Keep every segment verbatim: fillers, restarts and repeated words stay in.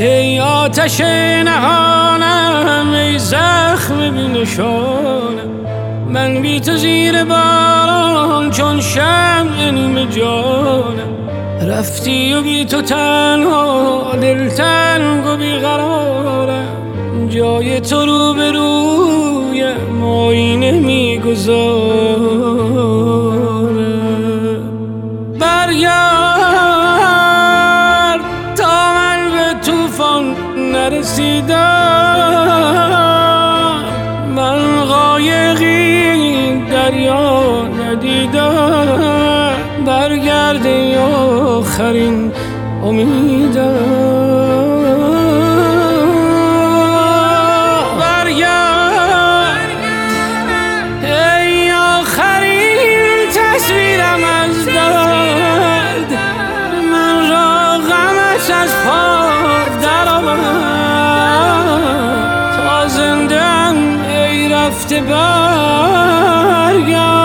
ای آتش نهانم، ای زخم بی نشانم، من بی تو زیر باران چون شمع نیمه جانم. رفتی و بی تو تنها دل تنگ و بی قرارم، جای تو رو به رویم آینه می گذارم. برگرد تا من به طوفان نرسیدم، من قایقی دریا ندیدم. برگرد ای آخرین امیدم، برگرد ای آخرین تصویرم از درد، من را غمش از پا درآورد. تا زنده‌ام ای رفته برگرد.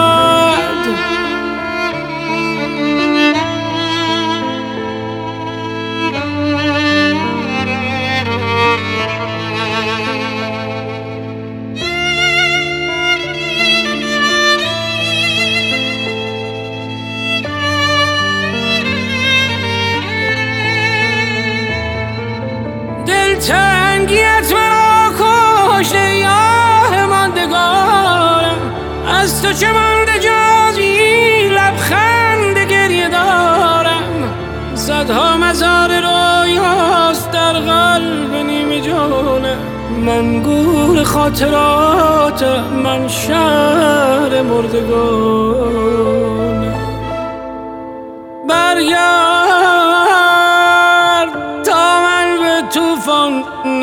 دلتنگیت مرا کشت ای آه ماندگارم، از تو چه مانده جز این لبخند گریه دارم. صدها مزار رویاست در قلب نیمه جانم، من گور خاطرات، من شهر مردگانم. برگرد تا من به طوفان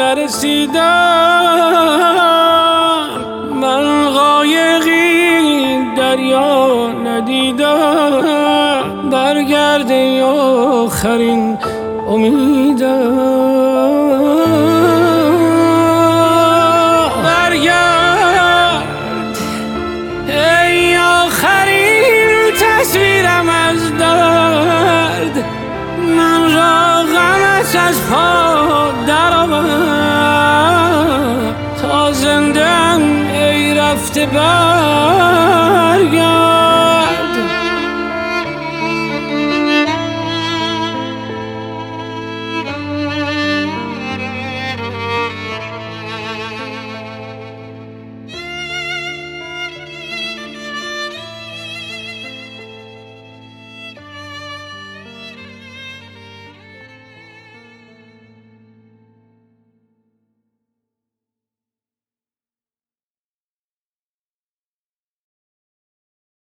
نرسیدم، من قایقی دریا ندیدم. برگرد ای آخرین امیدم، برگرد ای آخرین تصویرم از درد، من را غمش از پا درآورد. تا زنده‌ام ای رفته برگرد.